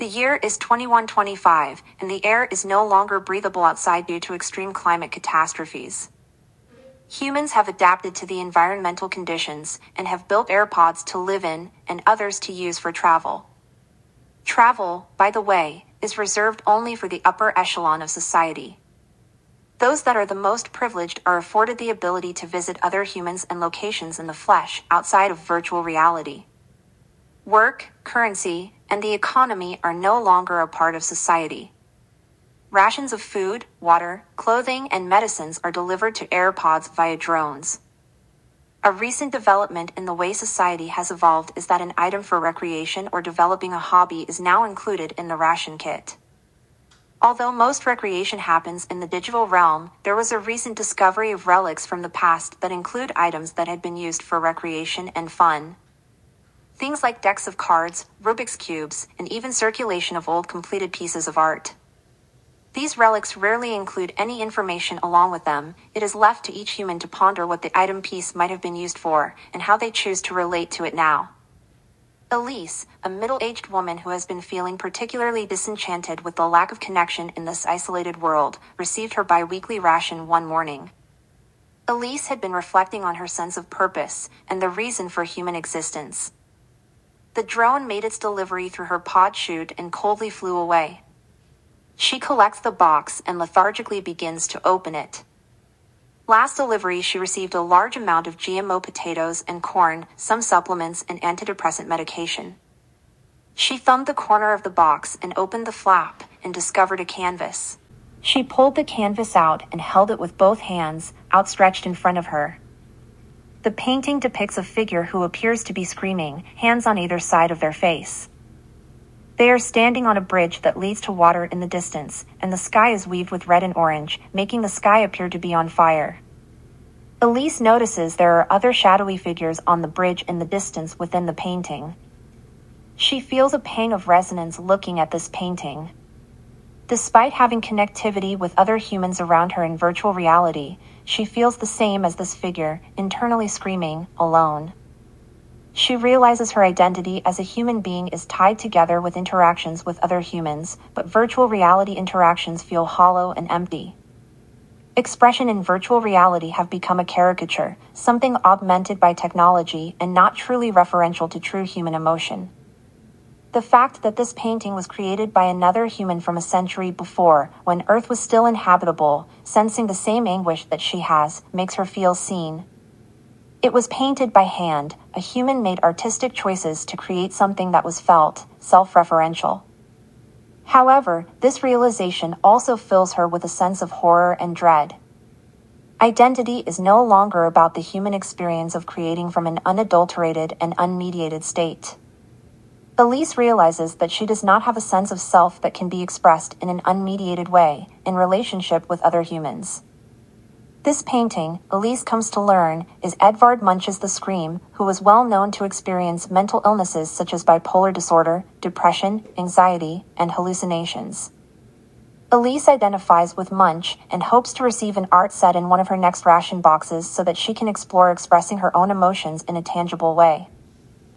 The year is 2125, and the air is no longer breathable outside due to extreme climate catastrophes. Humans have adapted to the environmental conditions and have built AirPods to live in and others to use for travel. Travel, by the way, is reserved only for the upper echelon of society. Those that are the most privileged are afforded the ability to visit other humans and locations in the flesh outside of virtual reality. Work, currency, and the economy are no longer a part of society. Rations of food, water, clothing, and medicines are delivered to AirPods via drones. A recent development in the way society has evolved is that an item for recreation or developing a hobby is now included in the ration kit. Although most recreation happens in the digital realm, there was a recent discovery of relics from the past that include items that had been used for recreation and fun. Things like decks of cards, Rubik's cubes, and even circulation of old completed pieces of art. These relics rarely include any information along with them. It is left to each human to ponder what the item piece might have been used for, and how they choose to relate to it now. Elise, a middle-aged woman who has been feeling particularly disenchanted with the lack of connection in this isolated world, received her bi-weekly ration one morning. Elise had been reflecting on her sense of purpose, and the reason for human existence. The drone made its delivery through her pod chute and coldly flew away. She collects the box and lethargically begins to open it. Last delivery she received a large amount of GMO potatoes and corn, some supplements and antidepressant medication. She thumbed the corner of the box and opened the flap and discovered a canvas. She pulled the canvas out and held it with both hands, outstretched in front of her. The painting depicts a figure who appears to be screaming, hands on either side of their face. They are standing on a bridge that leads to water in the distance, and the sky is weaved with red and orange, making the sky appear to be on fire. Elise notices there are other shadowy figures on the bridge in the distance within the painting. She feels a pang of resonance looking at this painting. Despite having connectivity with other humans around her in virtual reality, she feels the same as this figure, internally screaming, alone. She realizes her identity as a human being is tied together with interactions with other humans, but virtual reality interactions feel hollow and empty. Expression in virtual reality have become a caricature, something augmented by technology and not truly referential to true human emotion. The fact that this painting was created by another human from a century before, when Earth was still inhabitable, sensing the same anguish that she has, makes her feel seen. It was painted by hand. A human made artistic choices to create something that was felt, self-referential. However, this realization also fills her with a sense of horror and dread. Identity is no longer about the human experience of creating from an unadulterated and unmediated state. Elise realizes that she does not have a sense of self that can be expressed in an unmediated way, in relationship with other humans. This painting, Elise comes to learn, is Edvard Munch's The Scream, who was well known to experience mental illnesses such as bipolar disorder, depression, anxiety, and hallucinations. Elise identifies with Munch and hopes to receive an art set in one of her next ration boxes so that she can explore expressing her own emotions in a tangible way.